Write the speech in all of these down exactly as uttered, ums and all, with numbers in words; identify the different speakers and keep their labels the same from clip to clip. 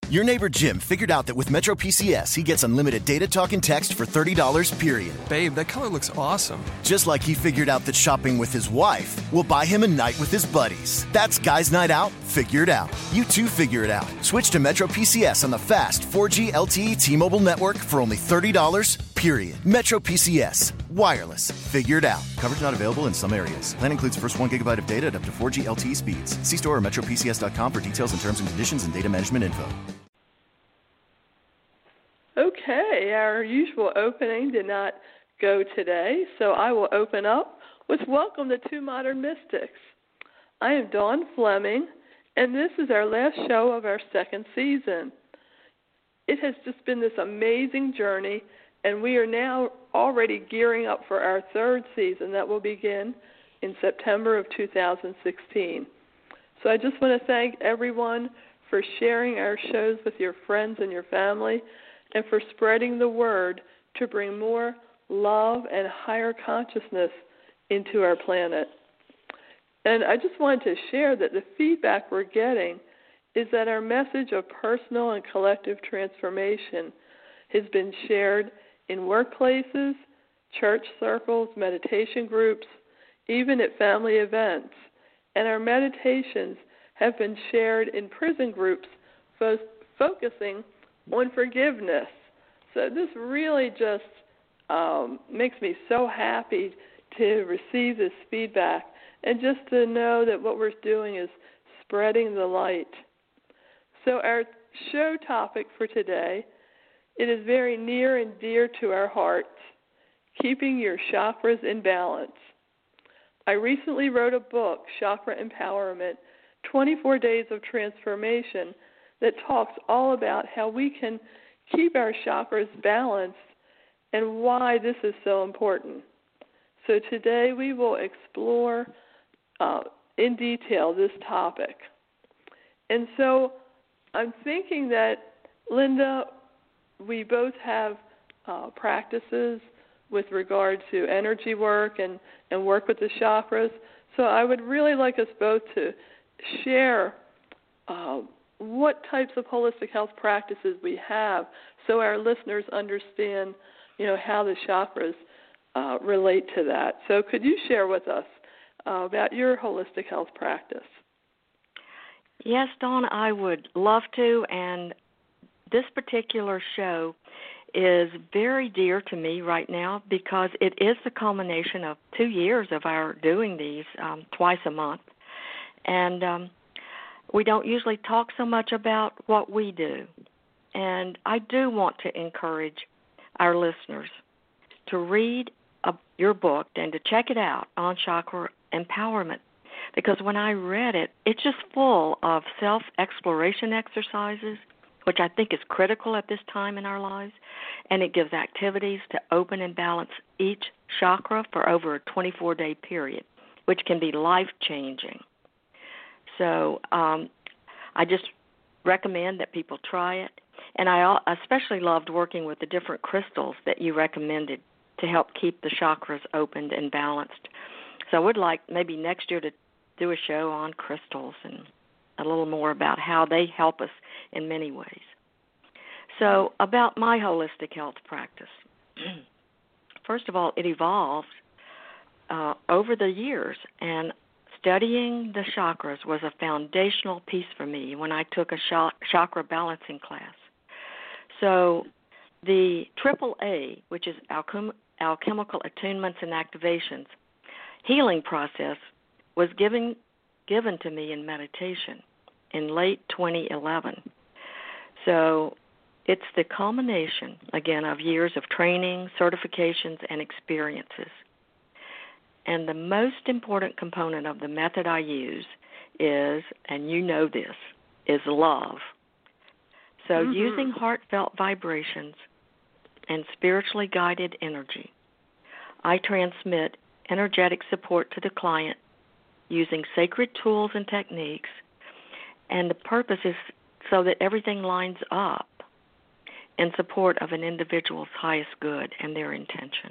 Speaker 1: Your neighbor Jim figured out that with Metro P C S, he gets unlimited data, talk, and text for thirty dollars, period.
Speaker 2: Babe, that color looks awesome.
Speaker 1: Just like he figured out that shopping with his wife will buy him a night with his buddies. That's Guys Night Out, figured out. You too figure it out. Switch to Metro P C S on the fast four G L T E T-Mobile network for only thirty dollars, period. Metro P C S. Wireless. Figured out. Coverage not available in some areas. Plan includes first one gigabyte of data at up to four G L T E speeds. See store or metro p c s dot com for details and terms and conditions and data management info.
Speaker 3: Okay, our usual opening did not go today, so I will open up with Welcome to Two Modern Mystics. I am Dawn Fleming, and this is our last show of our second season. It has just been this amazing journey, and we are now already gearing up for our third season that will begin in September of two thousand sixteen. So I just want to thank everyone for sharing our shows with your friends and your family, and for spreading the word to bring more love and higher consciousness into our planet. And I just wanted to share that the feedback we're getting is that our message of personal and collective transformation has been shared in workplaces, church circles, meditation groups, even at family events. And our meditations have been shared in prison groups fo- focusing on forgiveness. So this really just um, makes me so happy to receive this feedback and just to know that what we're doing is spreading the light. So our show topic for today, it is very near and dear to our hearts, keeping your chakras in balance. I recently wrote a book, Chakra Empowerment, twenty-four Days of Transformation, that talks all about how we can keep our chakras balanced and why this is so important. So today we will explore uh, in detail this topic. And so I'm thinking that, Linda, we both have uh, practices with regard to energy work and, and work with the chakras. So I would really like us both to share uh, what types of holistic health practices we have so our listeners understand, you know, how the chakras uh, relate to that. So could you share with us uh, about your holistic health practice?
Speaker 4: Yes, Dawn, I would love to, and this particular show is very dear to me right now because it is the culmination of two years of our doing these um, twice a month. And um, we don't usually talk so much about what we do. And I do want to encourage our listeners to read a, your book and to check it out on Chakra Empowerment, because when I read it, it's just full of self-exploration exercises, which I think is critical at this time in our lives, and it gives activities to open and balance each chakra for over a twenty-four day period, which can be life-changing. So um, I just recommend that people try it. And I especially loved working with the different crystals that you recommended to help keep the chakras opened and balanced. So I would like maybe next year to do a show on crystals and a little more about how they help us in many ways. So about my holistic health practice. First of all, it evolved uh, over the years, and studying the chakras was a foundational piece for me when I took a chakra balancing class. So the triple A, which is alchem- alchemical attunements and activations, healing process was given given to me in meditation in late twenty eleven. So it's the culmination, again, of years of training, certifications, and experiences. And the most important component of the method I use is, and you know this, is love. So mm-hmm. using heartfelt vibrations and spiritually guided energy, I transmit energetic support to the client using sacred tools and techniques, and the purpose is so that everything lines up in support of an individual's highest good and their intention.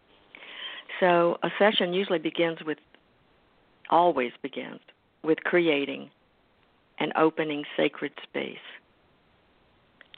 Speaker 4: So a session usually begins with, always begins, with creating and opening sacred space.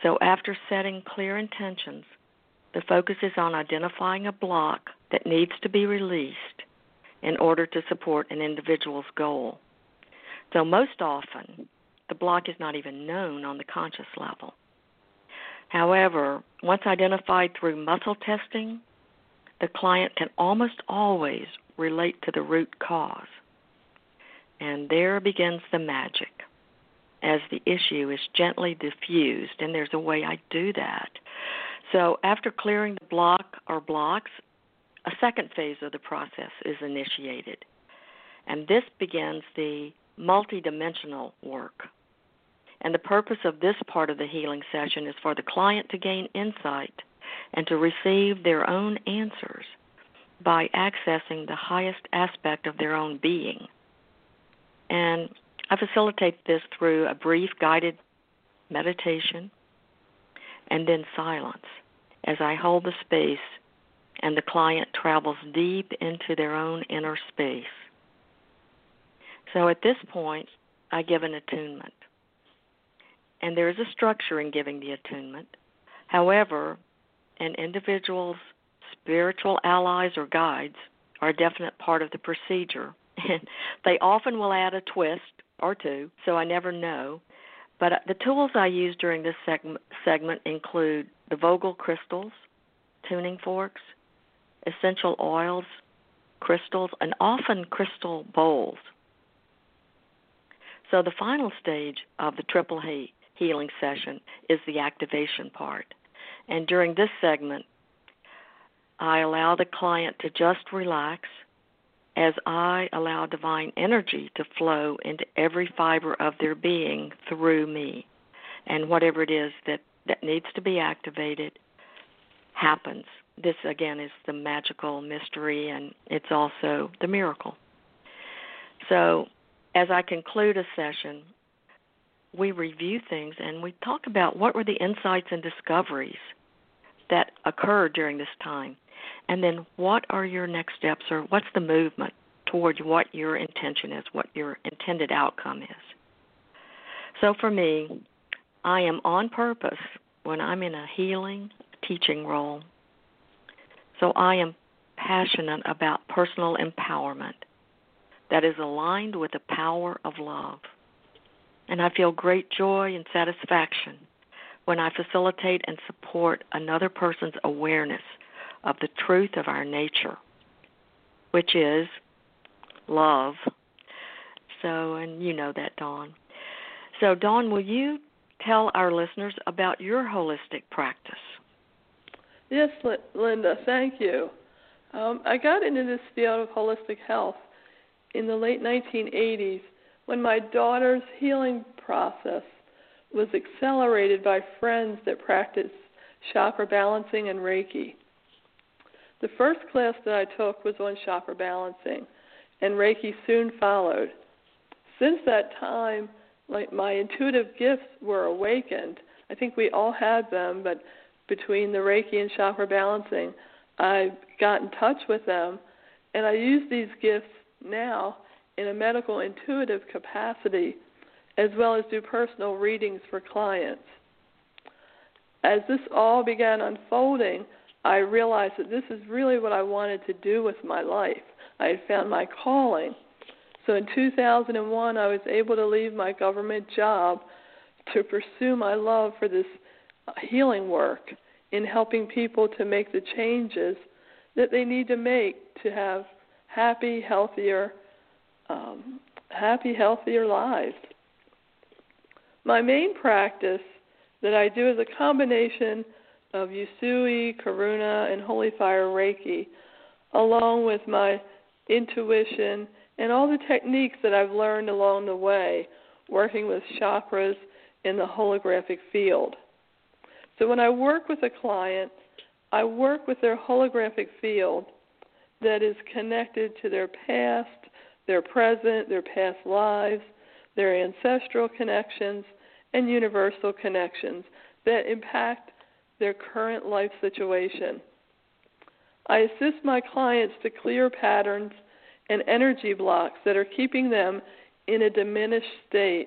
Speaker 4: So after setting clear intentions, the focus is on identifying a block that needs to be released in order to support an individual's goal. So most often, the block is not even known on the conscious level. However, once identified through muscle testing, the client can almost always relate to the root cause. And there begins the magic, as the issue is gently diffused, and there's a way I do that. So after clearing the block or blocks, a second phase of the process is initiated, and this begins the multidimensional work. And the purpose of this part of the healing session is for the client to gain insight and to receive their own answers by accessing the highest aspect of their own being. And I facilitate this through a brief guided meditation and then silence as I hold the space and the client travels deep into their own inner space. So at this point, I give an attunement. And there is a structure in giving the attunement. However, an individual's spiritual allies or guides are a definite part of the procedure. And they often will add a twist or two, so I never know. But the tools I use during this seg- segment include the Vogel crystals, tuning forks, essential oils, crystals, and often crystal bowls. So the final stage of the triple he- healing session is the activation part. And during this segment, I allow the client to just relax as I allow divine energy to flow into every fiber of their being through me. And whatever it is that, that needs to be activated happens. This, again, is the magical mystery, and it's also the miracle. So as I conclude a session, we review things and we talk about what were the insights and discoveries that occurred during this time. And then what are your next steps, or what's the movement towards what your intention is, what your intended outcome is. So for me, I am on purpose when I'm in a healing, teaching role. So I am passionate about personal empowerment that is aligned with the power of love. And I feel great joy and satisfaction when I facilitate and support another person's awareness of the truth of our nature, which is love. So, and you know that, Dawn. So, Dawn, will you tell our listeners about your holistic practice?
Speaker 3: Yes, Linda, thank you. Um, I got into this field of holistic health in the late nineteen eighties when my daughter's healing process was accelerated by friends that practiced chakra balancing and Reiki. The first class that I took was on chakra balancing, and Reiki soon followed. Since that time, like my intuitive gifts were awakened. I think we all had them, but between the Reiki and chakra balancing, I got in touch with them, and I use these gifts now in a medical intuitive capacity, as well as do personal readings for clients. As this all began unfolding, I realized that this is really what I wanted to do with my life. I had found my calling. So in two thousand one, I was able to leave my government job to pursue my love for this healing work in helping people to make the changes that they need to make to have happy, healthier, um, happy, healthier lives. My main practice that I do is a combination of Usui, Karuna, and Holy Fire Reiki, along with my intuition and all the techniques that I've learned along the way, working with chakras in the holographic field. So when I work with a client, I work with their holographic field that is connected to their past, their present, their past lives, their ancestral connections, and universal connections that impact their current life situation. I assist my clients to clear patterns and energy blocks that are keeping them in a diminished state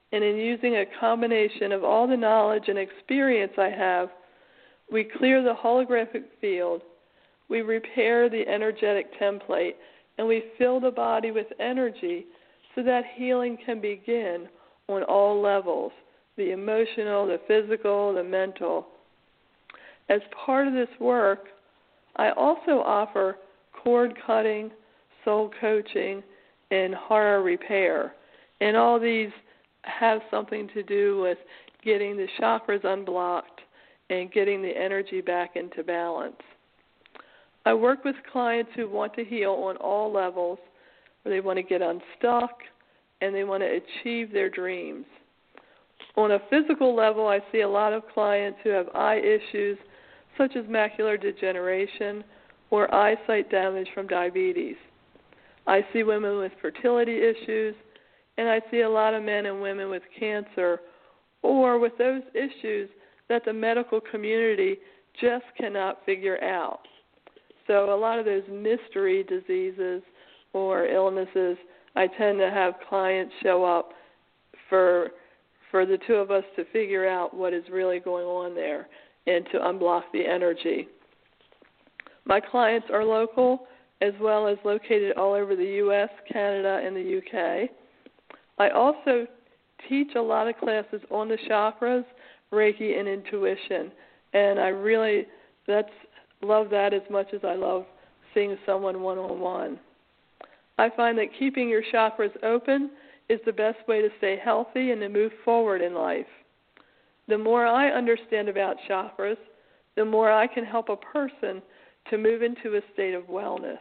Speaker 3: And in using a combination of all the knowledge and experience I have, we clear the holographic field, we repair the energetic template, and we fill the body with energy so that healing can begin on all levels, the emotional, the physical, the mental. As part of this work, I also offer cord cutting, soul coaching, and horror repair. And all these have something to do with getting the chakras unblocked and getting the energy back into balance. I work with clients who want to heal on all levels, where they want to get unstuck and they want to achieve their dreams. On a physical level, I see a lot of clients who have eye issues such as macular degeneration or eyesight damage from diabetes. I see women with fertility issues, and I see a lot of men and women with cancer or with those issues that the medical community just cannot figure out. So a lot of those mystery diseases or illnesses, I tend to have clients show up for for the two of us to figure out what is really going on there and to unblock the energy. My clients are local as well as located all over the U S, Canada, and the U K. I also teach a lot of classes on the chakras, Reiki, and intuition, and I really that's love that as much as I love seeing someone one-on-one. I find that keeping your chakras open is the best way to stay healthy and to move forward in life. The more I understand about chakras, the more I can help a person to move into a state of wellness.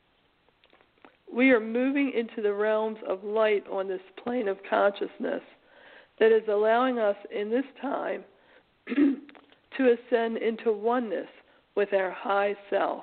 Speaker 3: We are moving into the realms of light on this plane of consciousness that is allowing us in this time to ascend into oneness with our high self.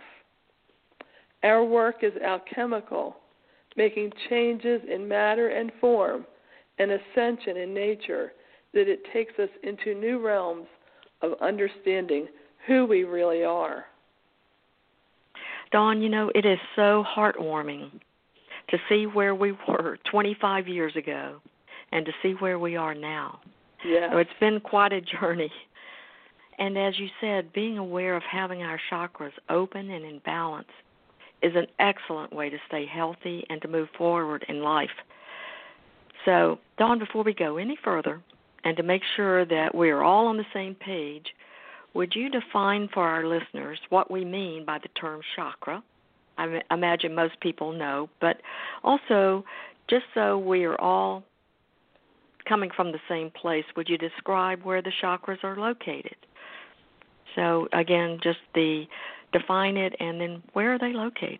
Speaker 3: Our work is alchemical, making changes in matter and form, and ascension in nature, that it takes us into new realms of understanding who we really are.
Speaker 4: Dawn, you know, it is so heartwarming to see where we were twenty-five years ago and to see where we are now.
Speaker 3: Yeah.
Speaker 4: So it's been quite a journey. And as you said, being aware of having our chakras open and in balance is an excellent way to stay healthy and to move forward in life. So, Dawn, before we go any further, and to make sure that we're all on the same page, would you define for our listeners what we mean by the term chakra? I imagine most people know, but also, just so we are all coming from the same place, would you describe where the chakras are located? So, again, just the define it, and then where are they located?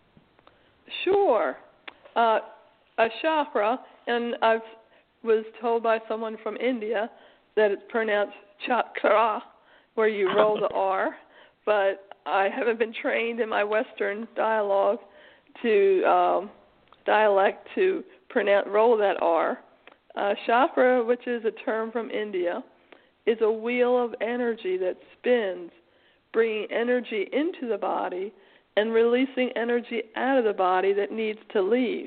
Speaker 3: Sure. Uh, a chakra, and I was told by someone from India that it's pronounced chakra, where you roll the R, but I haven't been trained in my Western dialogue to um, dialect to pronounce roll that R. Uh, chakra, which is a term from India, is a wheel of energy that spins, bringing energy into the body and releasing energy out of the body that needs to leave.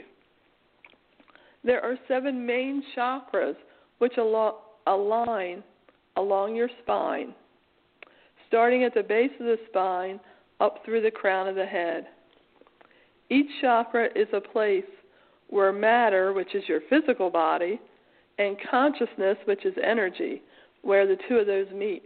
Speaker 3: There are seven main chakras which al- align along your spine, starting at the base of the spine up through the crown of the head. Each chakra is a place where matter, which is your physical body, and consciousness, which is energy, where the two of those meet.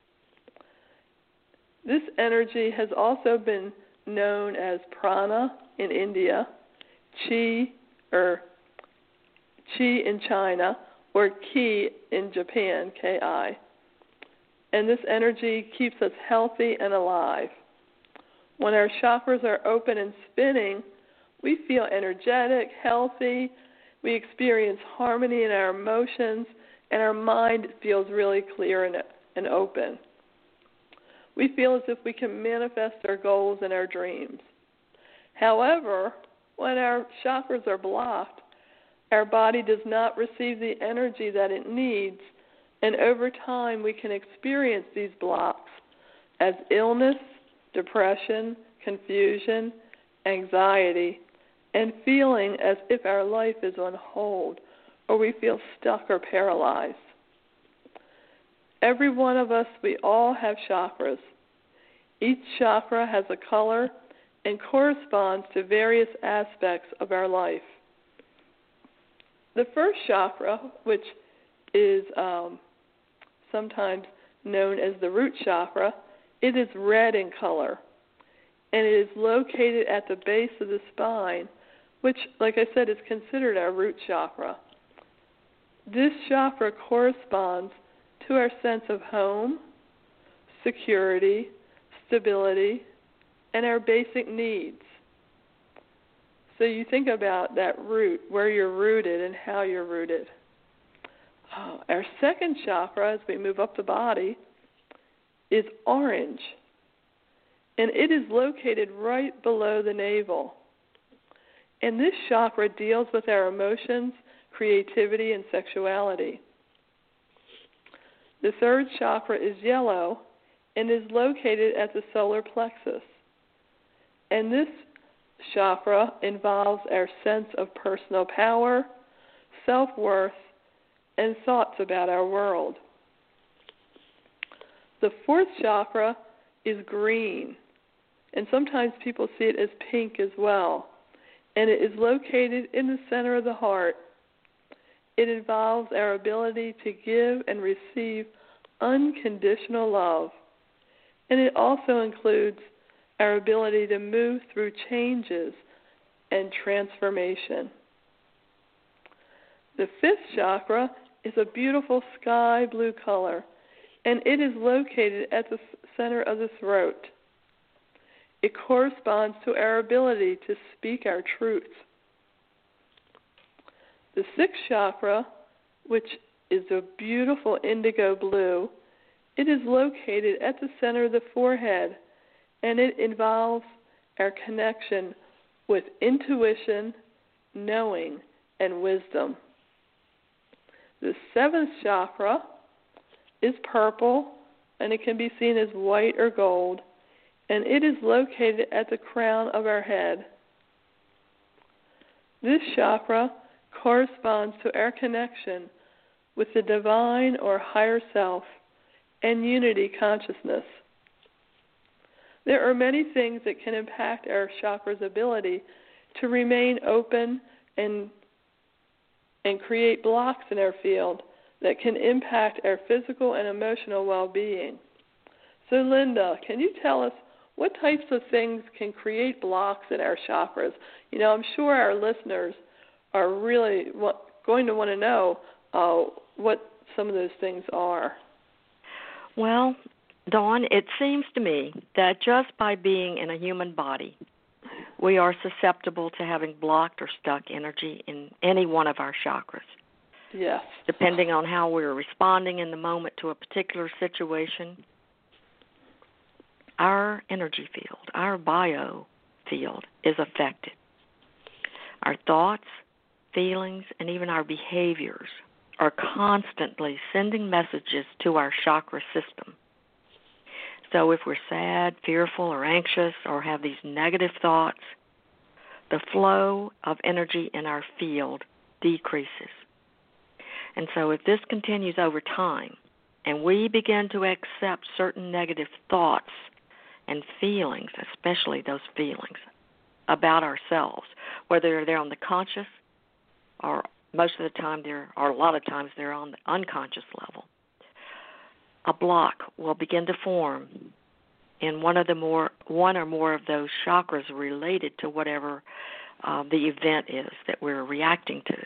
Speaker 3: This energy has also been known as prana in India, chi or chi in China, or ki in Japan, K I. And this energy keeps us healthy and alive. When our chakras are open and spinning, we feel energetic, healthy, we experience harmony in our emotions, and our mind feels really clear and, and open. We feel as if we can manifest our goals and our dreams. However, when our chakras are blocked, our body does not receive the energy that it needs, and over time we can experience these blocks as illness, depression, confusion, anxiety, and feeling as if our life is on hold or we feel stuck or paralyzed. Every one of us, we all have chakras. Each chakra has a color and corresponds to various aspects of our life. The first chakra, which is um, sometimes known as the root chakra, it is red in color, and it is located at the base of the spine, which, like I said, is considered our root chakra. This chakra corresponds to our sense of home, security, stability, and our basic needs. So you think about that root, where you're rooted and how you're rooted. Oh, our second chakra, as we move up the body, is orange, and it is located right below the navel. And this chakra deals with our emotions, creativity, and sexuality. The third chakra is yellow and is located at the solar plexus. And this chakra involves our sense of personal power, self-worth, and thoughts about our world. The fourth chakra is green, and sometimes people see it as pink as well, and it is located in the center of the heart. It involves our ability to give and receive unconditional love, and it also includes our ability to move through changes and transformation. The fifth chakra is a beautiful sky blue color, and it is located at the center of the throat. It corresponds to our ability to speak our truth. The sixth chakra, which is a beautiful indigo blue, it is located at the center of the forehead, and it involves our connection with intuition, knowing, and wisdom. The seventh chakra is purple, and it can be seen as white or gold, and it is located at the crown of our head. This chakra corresponds to our connection with the divine or higher self and unity consciousness. There are many things that can impact our chakra's ability to remain open and and create blocks in our field that can impact our physical and emotional well-being. So, Linda, can you tell us what types of things can create blocks in our chakras? You know, I'm sure our listeners are really going to want to know uh, what some of those things are.
Speaker 4: Well, Dawn, it seems to me that just by being in a human body, we are susceptible to having blocked or stuck energy in any one of our chakras.
Speaker 3: Yes.
Speaker 4: Depending on how we're responding in the moment to a particular situation, our energy field, our bio field is affected. Our thoughts, feelings, and even our behaviors are constantly sending messages to our chakra system. So if we're sad, fearful, or anxious, or have these negative thoughts, the flow of energy in our field decreases. And so if this continues over time, and we begin to accept certain negative thoughts and feelings, especially those feelings, about ourselves, whether they're on the conscious or most of the time they're, or a lot of times they're on the unconscious level, a block will begin to form in one of the more, one or more of those chakras related to whatever uh, the event is that we're reacting to.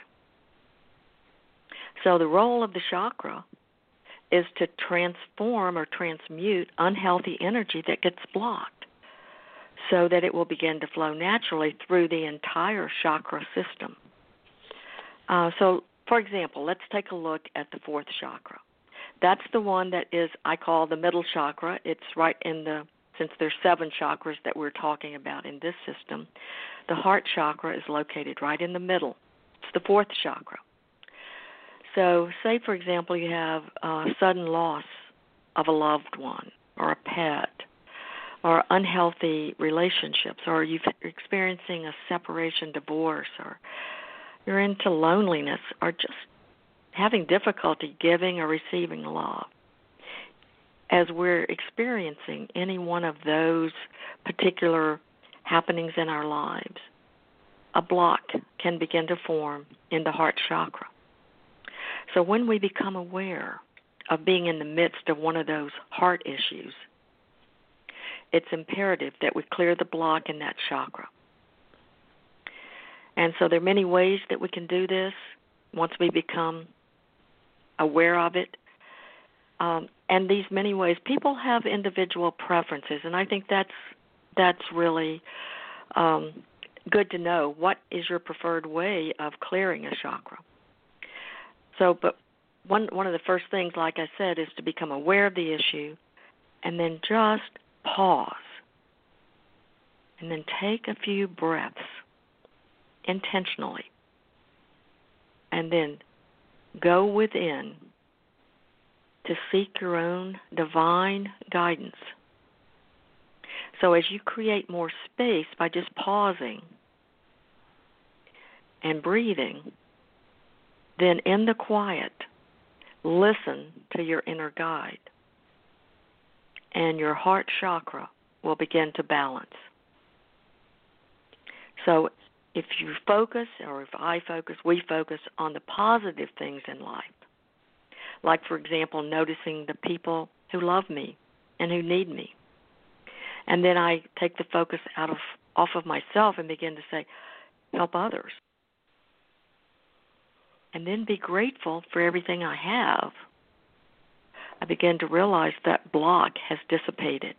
Speaker 4: So the role of the chakra is to transform or transmute unhealthy energy that gets blocked so that it will begin to flow naturally through the entire chakra system. Uh, so, for example, let's take a look at the fourth chakra. That's the one that is, I call the middle chakra. It's right in the, since there's seven chakras that we're talking about in this system, the heart chakra is located right in the middle. It's the fourth chakra. So say, for example, you have a sudden loss of a loved one or a pet or unhealthy relationships, or you're experiencing a separation, divorce, or you're into loneliness, or just having difficulty giving or receiving love, as we're experiencing any one of those particular happenings in our lives, a block can begin to form in the heart chakra. So when we become aware of being in the midst of one of those heart issues, it's imperative that we clear the block in that chakra. And so there are many ways that we can do this once we become aware of it. Um, and these many ways, people have individual preferences, and I think that's that's really um, good to know. What is your preferred way of clearing a chakra? So, but one one of the first things, like I said, is to become aware of the issue, and then just pause, and then take a few breaths intentionally, and then go within to seek your own divine guidance. So as you create more space by just pausing and breathing, then in the quiet, listen to your inner guide, and your heart chakra will begin to balance. So if you focus, or if I focus, we focus on the positive things in life, like, for example, noticing the people who love me and who need me. And then I take the focus out of off of myself and begin to say, help others. And then be grateful for everything I have. I begin to realize that block has dissipated.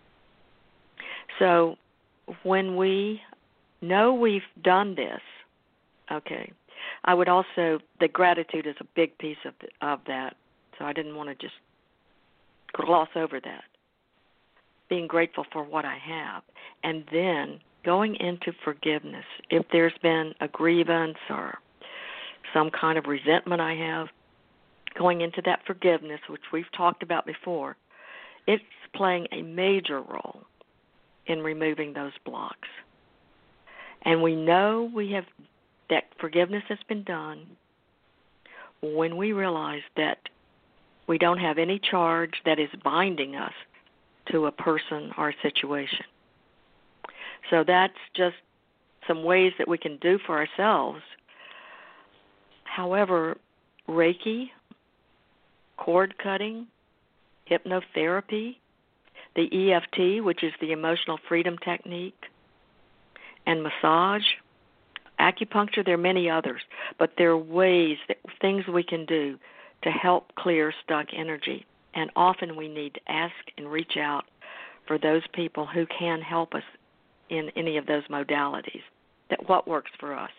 Speaker 4: So when we know we've done this, okay, I would also, the gratitude is a big piece of the, of that, so I didn't want to just gloss over that. Being grateful for what I have, and then going into forgiveness. If there's been a grievance or some kind of resentment I have, going into that forgiveness, which we've talked about before, it's playing a major role in removing those blocks. And we know we have that forgiveness has been done when we realize that we don't have any charge that is binding us to a person or a situation. So that's just some ways that we can do for ourselves. However, Reiki, cord cutting, hypnotherapy, the E F T, which is the emotional freedom technique, and massage, acupuncture, there are many others, but there are ways, that things we can do to help clear stuck energy. And often we need to ask and reach out for those people who can help us in any of those modalities, that what works for us.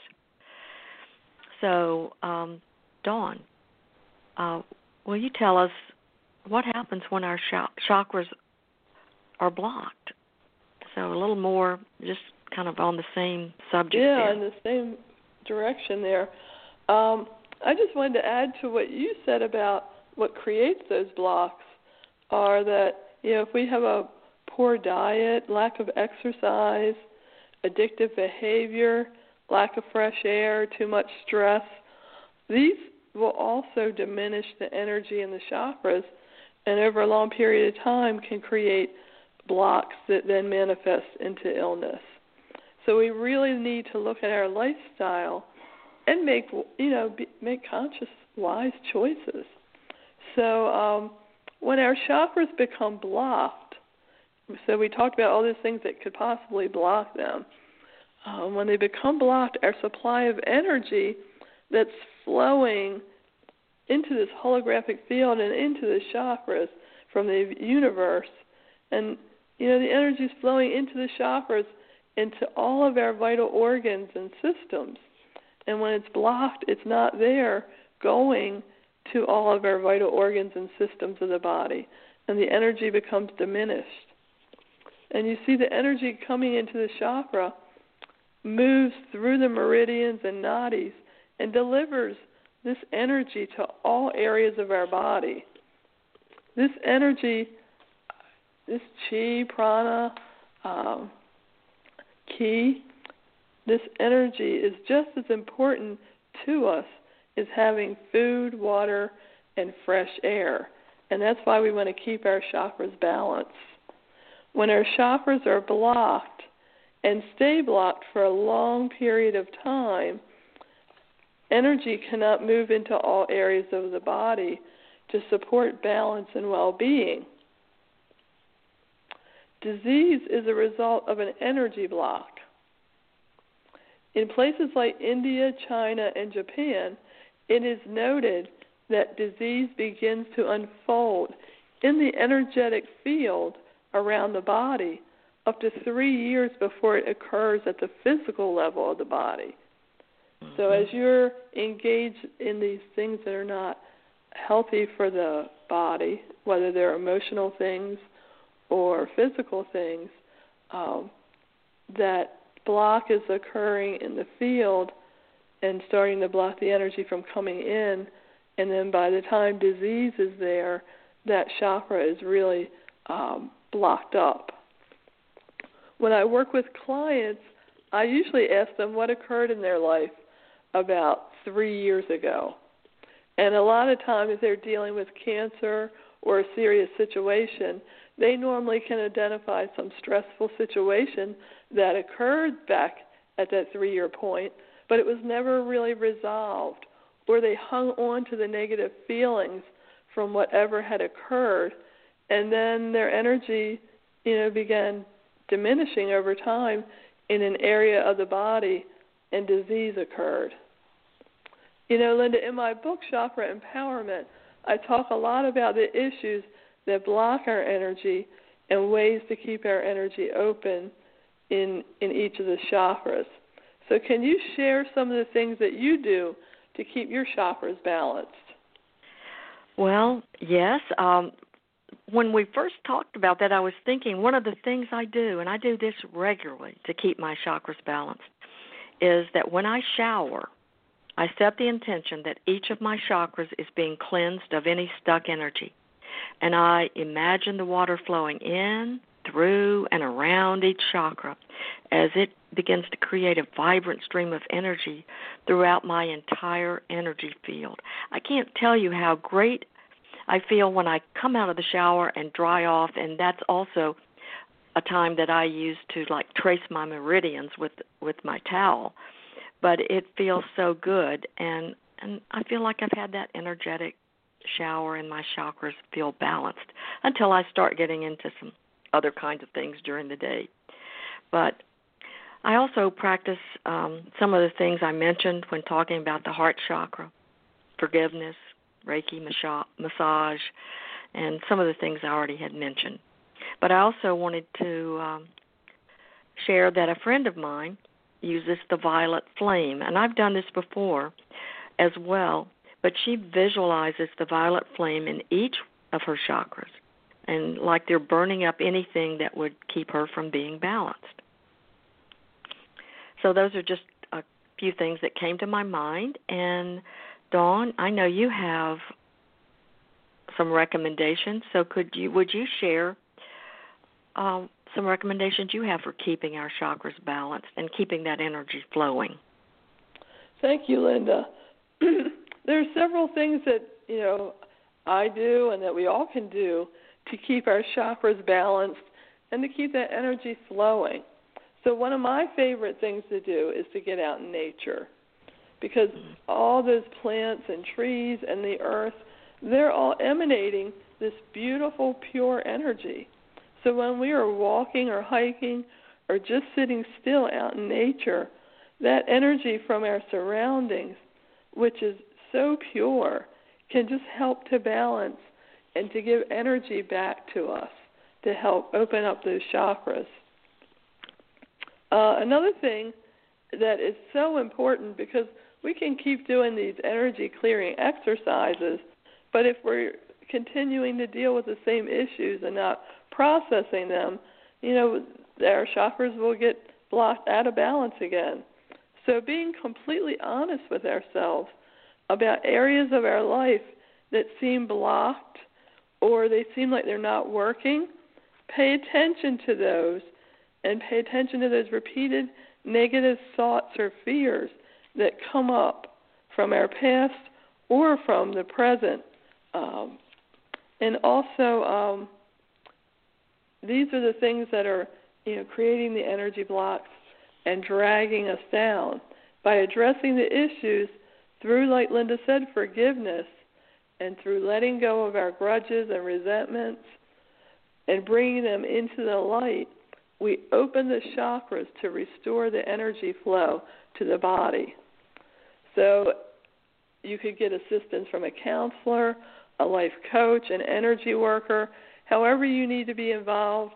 Speaker 4: So, um, Dawn, uh, will you tell us what happens when our ch- chakras are blocked? So a little more just kind of on the same subject
Speaker 3: yeah,
Speaker 4: there.
Speaker 3: in the same direction there. Um, I just wanted to add to what you said about what creates those blocks are that, you know, if we have a poor diet, lack of exercise, addictive behavior, lack of fresh air, too much stress, these will also diminish the energy in the chakras, and over a long period of time can create blocks that then manifest into illness. So we really need to look at our lifestyle and make, you know, be, make conscious, wise choices. So um, when our chakras become blocked, so we talked about all those things that could possibly block them. Um, when they become blocked, our supply of energy that's flowing into this holographic field and into the chakras from the universe, and, you know, the energy is flowing into the chakras, into all of our vital organs and systems. And when it's blocked, it's not there going to all of our vital organs and systems of the body, and the energy becomes diminished. And you see the energy coming into the chakra moves through the meridians and nadis and delivers this energy to all areas of our body. This energy, this chi, prana, um, ki, this energy is just as important to us is having food, water, and fresh air. And that's why we want to keep our chakras balanced. When our chakras are blocked and stay blocked for a long period of time, energy cannot move into all areas of the body to support balance and well-being. Disease is a result of an energy block. In places like India, China, and Japan, it is noted that disease begins to unfold in the energetic field around the body up to three years before it occurs at the physical level of the body. Mm-hmm. So as you're engaged in these things that are not healthy for the body, whether they're emotional things or physical things, um, that block is occurring in the field and starting to block the energy from coming in, and then by the time disease is there, that chakra is really um, blocked up. When I work with clients, I usually ask them what occurred in their life about three years ago. And a lot of times if they're dealing with cancer or a serious situation, they normally can identify some stressful situation that occurred back at that three-year point, but it was never really resolved, or they hung on to the negative feelings from whatever had occurred, and then their energy, you know, began diminishing over time in an area of the body, and disease occurred. You know, Linda, in my book, Chakra Empowerment, I talk a lot about the issues that block our energy and ways to keep our energy open in in each of the chakras. So can you share some of the things that you do to keep your chakras balanced?
Speaker 4: Well, yes. Um, when we first talked about that, I was thinking one of the things I do, and I do this regularly to keep my chakras balanced, is that when I shower, I set the intention that each of my chakras is being cleansed of any stuck energy. And I imagine the water flowing in, through, and around each chakra as it begins to create a vibrant stream of energy throughout my entire energy field. I can't tell you how great I feel when I come out of the shower and dry off, and that's also a time that I use to, like, trace my meridians with with my towel. But it feels so good, and, and I feel like I've had that energetic shower and my chakras feel balanced until I start getting into some other kinds of things during the day. But I also practice um, some of the things I mentioned when talking about the heart chakra, forgiveness, Reiki massage, and some of the things I already had mentioned. But I also wanted to um, share that a friend of mine uses the violet flame, and I've done this before as well, but she visualizes the violet flame in each of her chakras, and like they're burning up anything that would keep her from being balanced. So those are just a few things that came to my mind. And Dawn, I know you have some recommendations, so could you would you share uh, some recommendations you have for keeping our chakras balanced and keeping that energy flowing?
Speaker 3: Thank you, Linda. There are several things that, you know, I do and that we all can do to keep our chakras balanced and to keep that energy flowing. So one of my favorite things to do is to get out in nature, because all those plants and trees and the earth, they're all emanating this beautiful, pure energy. So when we are walking or hiking or just sitting still out in nature, that energy from our surroundings, which is so pure, can just help to balance and to give energy back to us to help open up those chakras. Uh, another thing that is so important, because we can keep doing these energy clearing exercises, but if we're continuing to deal with the same issues and not processing them, you know, our chakras will get blocked out of balance again. So being completely honest with ourselves about areas of our life that seem blocked or they seem like they're not working, pay attention to those and pay attention to those repeated negative thoughts or fears that come up from our past or from the present. Um, and also, um, these are the things that are, you know, creating the energy blocks and dragging us down. By addressing the issues through, like Linda said, forgiveness, and through letting go of our grudges and resentments and bringing them into the light, we open the chakras to restore the energy flow to the body. So you could get assistance from a counselor, a life coach, an energy worker, however you need to be involved.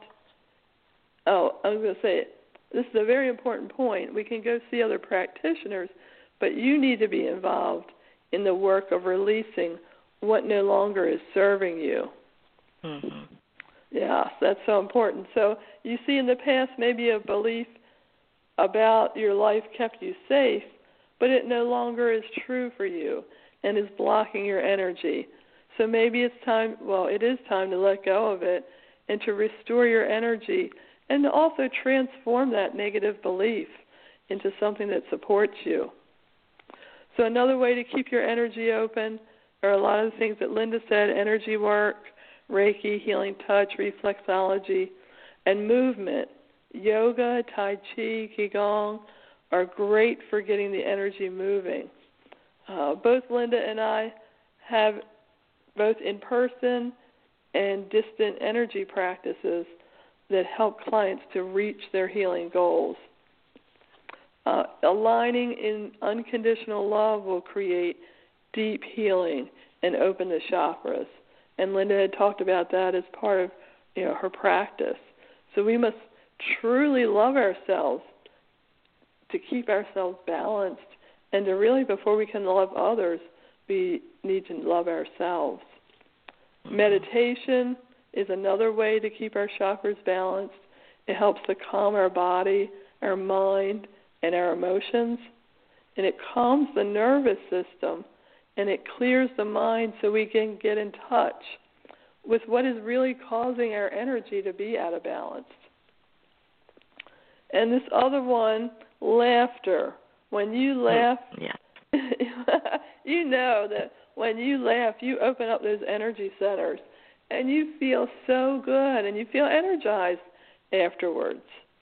Speaker 3: Oh, I'm going to say it. This is a very important point. We can go see other practitioners, but you need to be involved in the work of releasing what no longer is serving you.
Speaker 4: Mm-hmm.
Speaker 3: Yeah, that's so important. So you see in the past maybe a belief about your life kept you safe, but it no longer is true for you and is blocking your energy. So maybe it's time, well, it is time to let go of it and to restore your energy and to also transform that negative belief into something that supports you. So another way to keep your energy open are a lot of the things that Linda said: energy work, Reiki, healing touch, reflexology, and movement. Yoga, Tai Chi, Qigong are great for getting the energy moving. Uh, both Linda and I have both in-person and distant energy practices that help clients to reach their healing goals. Uh, aligning in unconditional love will create deep healing and open the chakras. And Linda had talked about that as part of, you know, her practice. So we must truly love ourselves to keep ourselves balanced, and to really, before we can love others, we need to love ourselves. Mm-hmm. Meditation is another way to keep our chakras balanced. It helps to calm our body, our mind, and our emotions. And it calms the nervous system, and it clears the mind so we can get in touch with what is really causing our energy to be out of balance. And this other one, laughter. When you laugh,
Speaker 4: yeah.
Speaker 3: you know that when you laugh, you open up those energy centers, and you feel so good, and you feel energized afterwards.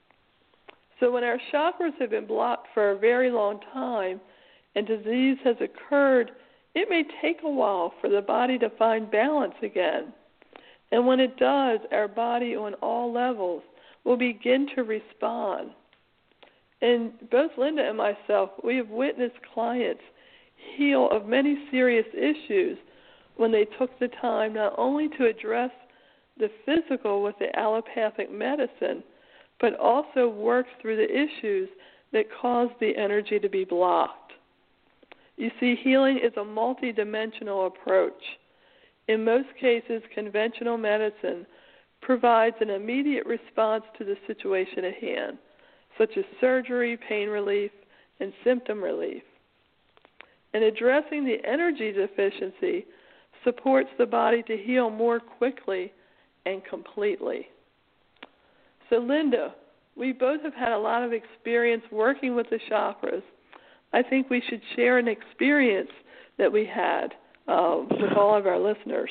Speaker 3: So when our chakras have been blocked for a very long time and disease has occurred, it may take a while for the body to find balance again. And when it does, our body on all levels will begin to respond. And both Linda and myself, we have witnessed clients heal of many serious issues when they took the time not only to address the physical with the allopathic medicine, but also worked through the issues that caused the energy to be blocked. You see, healing is a multidimensional approach. In most cases, conventional medicine provides an immediate response to the situation at hand, such as surgery, pain relief, and symptom relief. And addressing the energy deficiency supports the body to heal more quickly and completely. So, Linda, we both have had a lot of experience working with the chakras. I think we should share an experience that we had uh, with all of our listeners.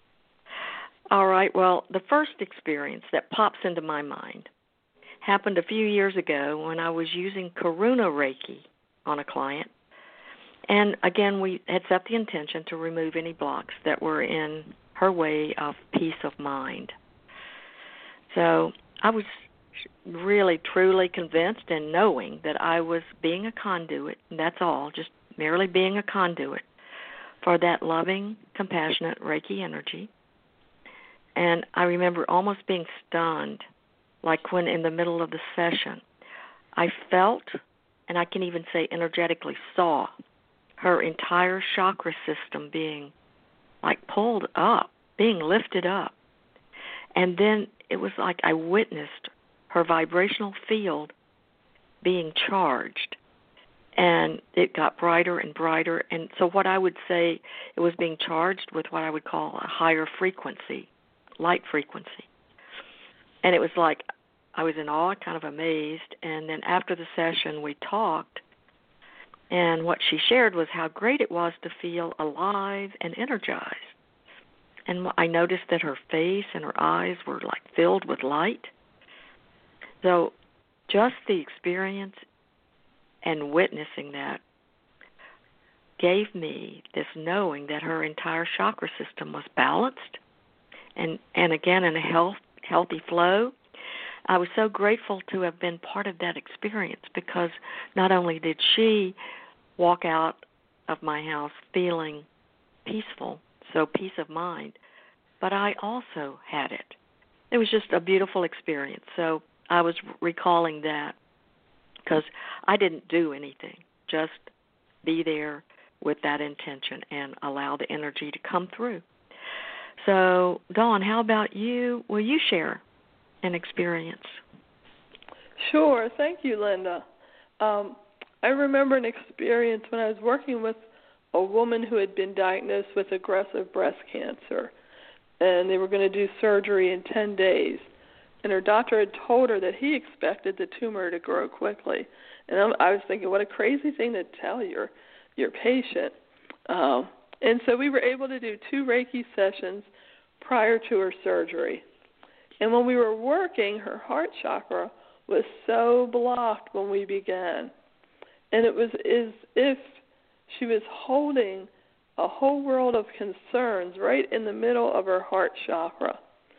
Speaker 4: All right. Well, the first experience that pops into my mind happened a few years ago when I was using Karuna Reiki on a client. And, again, we had set the intention to remove any blocks that were in her way of peace of mind. So I was really, truly convinced and knowing that I was being a conduit, and that's all, just merely being a conduit for that loving, compassionate Reiki energy. And I remember almost being stunned, like when in the middle of the session, I felt, and I can even say energetically saw, her entire chakra system being like pulled up, being lifted up. And then it was like I witnessed her vibrational field being charged. And it got brighter and brighter. And so what I would say, it was being charged with what I would call a higher frequency, light frequency. And it was like I was in awe, kind of amazed. And then after the session, we talked. And what she shared was how great it was to feel alive and energized. And I noticed that her face and her eyes were like filled with light. So just the experience and witnessing that gave me this knowing that her entire chakra system was balanced and, and again, in a health, healthy flow. I was so grateful to have been part of that experience because not only did she walk out of my house feeling peaceful, so peace of mind, but I also had it. It was just a beautiful experience. So I was recalling that because I didn't do anything, just be there with that intention and allow the energy to come through. So, Dawn, how about you? Will you share an experience?
Speaker 3: Sure. Thank you, Linda. Um, I remember an experience when I was working with a woman who had been diagnosed with aggressive breast cancer, and they were going to do surgery in ten days. And her doctor had told her that he expected the tumor to grow quickly. And I'm, I was thinking, what a crazy thing to tell your your patient. Um, and so we were able to do two Reiki sessions prior to her surgery. And when we were working, her heart chakra was so blocked when we began. And it was as if she was holding a whole world of concerns right in the middle of her heart chakra.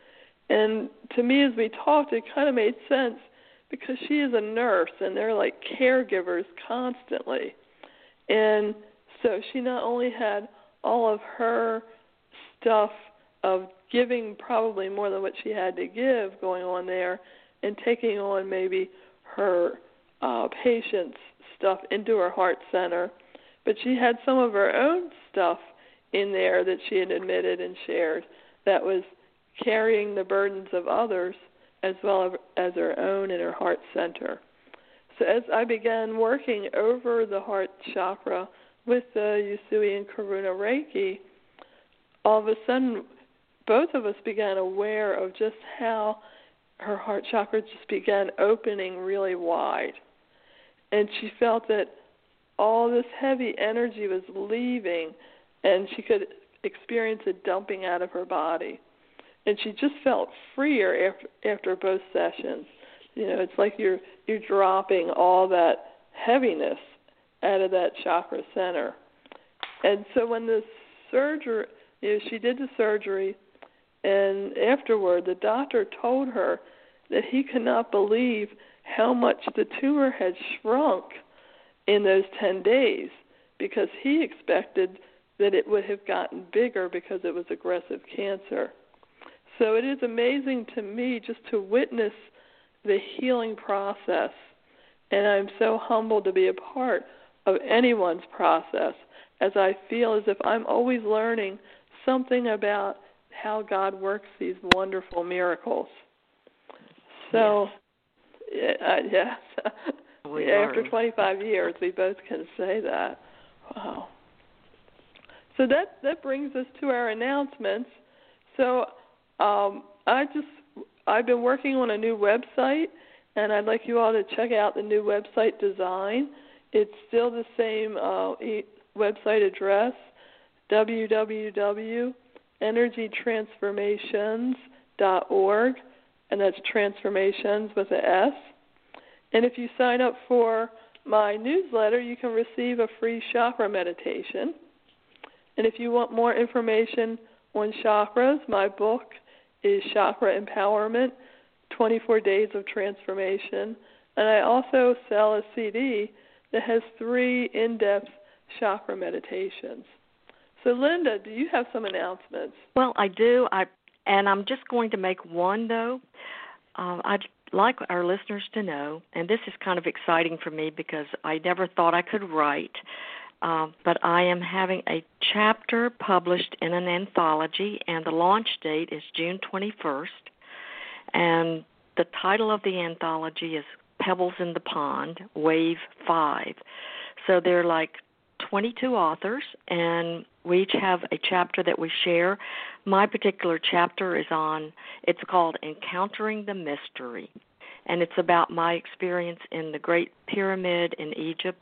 Speaker 3: And to me, as we talked, it kind of made sense because she is a nurse and they're like caregivers constantly. And so she not only had all of her stuff of giving probably more than what she had to give going on there and taking on maybe her uh, patient's stuff into her heart center, but she had some of her own stuff in there that she had admitted and shared that was carrying the burdens of others as well as her own in her heart center. So as I began working over the heart chakra with the Usui and Karuna Reiki, all of a sudden both of us began aware of just how her heart chakra just began opening really wide. And she felt that all this heavy energy was leaving and she could experience it dumping out of her body. And she just felt freer after, after both sessions. You know, it's like you're you're dropping all that heaviness out of that chakra center. And so when the surgery, you know, she did the surgery, and afterward the doctor told her that he could not believe how much the tumor had shrunk in those ten days because he expected that it would have gotten bigger because it was aggressive cancer. So it is amazing to me just to witness the healing process, and I'm so humbled to be a part of anyone's process, as I feel as if I'm always learning something about how God works these wonderful miracles. So, yes, uh, yes. After twenty-five years, we both can say that. Wow. So that that brings us to our announcements. So um, I just I've been working on a new website, and I'd like you all to check out the new website design. It's still the same uh, e- website address, w w w dot energy transformations dot org, and that's transformations with an S. And if you sign up for my newsletter, you can receive a free chakra meditation. And if you want more information on chakras, my book is Chakra Empowerment, twenty-four Days of Transformation. And I also sell a C D that has three in-depth chakra meditations. So, Linda, do you have some announcements?
Speaker 4: Well, I do, I, and I'm just going to make one, though. Uh, I'd like our listeners to know, and this is kind of exciting for me because I never thought I could write, uh, but I am having a chapter published in an anthology, and the launch date is June twenty-first, and the title of the anthology is Pebbles in the Pond, Wave five. So they're like twenty-two authors, and we each have a chapter that we share. My particular chapter is on, it's called Encountering the Mystery, and it's about my experience in the Great Pyramid in Egypt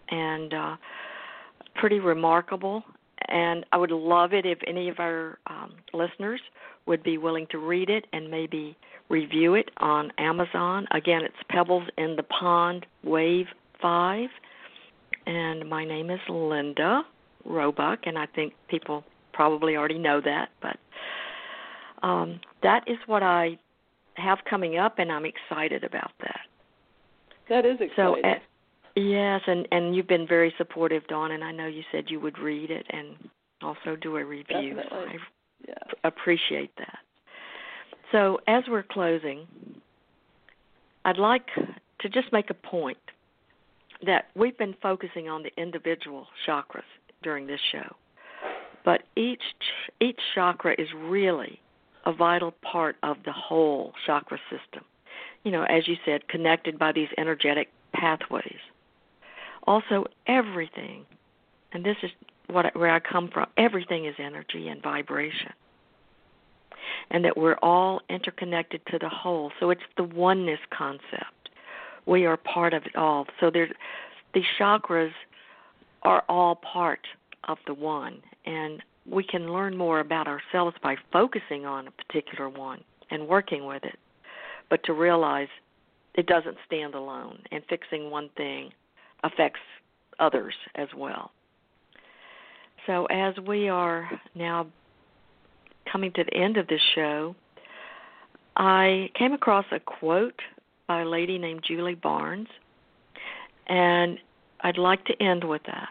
Speaker 4: and uh, pretty remarkable. And I would love it if any of our um, listeners would be willing to read it and maybe review it on Amazon. Again, it's Pebbles in the Pond Wave five. And my name is Linda Roebuck, and I think people probably already know that. But um, that is what I have coming up, and I'm excited about that.
Speaker 3: That is exciting.
Speaker 4: So, uh, yes, and, and you've been very supportive, Dawn, and I know you said you would read it and also do a review.
Speaker 3: Definitely.
Speaker 4: So I
Speaker 3: yeah.
Speaker 4: appreciate that. So as we're closing, I'd like to just make a point that we've been focusing on the individual chakras during this show, but each each chakra is really a vital part of the whole chakra system. You know, as you said, connected by these energetic pathways. Also, everything, and this is what where I come from, everything is energy and vibration, and that we're all interconnected to the whole. So it's the oneness concept. We are part of it all. So there's, the chakras are all part of the one, and we can learn more about ourselves by focusing on a particular one and working with it, but to realize it doesn't stand alone, and fixing one thing affects others as well. So as we are now coming to the end of this show, I came across a quote by a lady named Julie Barnes, and I'd like to end with that.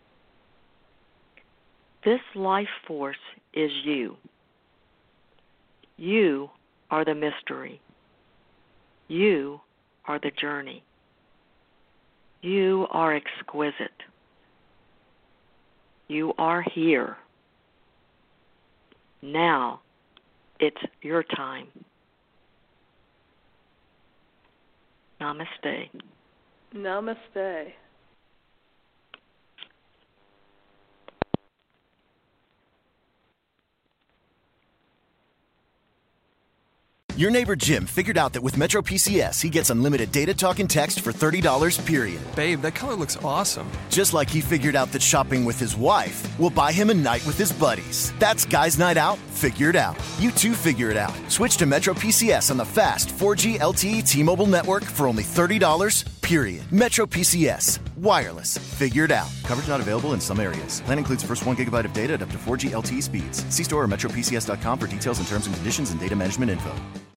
Speaker 4: This life force is you. You are the mystery. You are the journey. You are exquisite. You are here. Now it's your time. Namaste.
Speaker 3: Namaste.
Speaker 1: Your neighbor Jim figured out that with Metro P C S, he gets unlimited data, talk, and text for thirty dollars, period.
Speaker 2: Babe, that color looks awesome.
Speaker 1: Just like he figured out that shopping with his wife will buy him a night with his buddies. That's Guys Night Out, figured out. You too figure it out. Switch to Metro P C S on the fast four G L T E T-Mobile network for only thirty dollars, period. Metro P C S. Wireless. Figured out. Coverage not available in some areas. Plan includes first one gigabyte of data at up to four G L T E speeds. See store or metro p c s dot com for details and terms and conditions and data management info.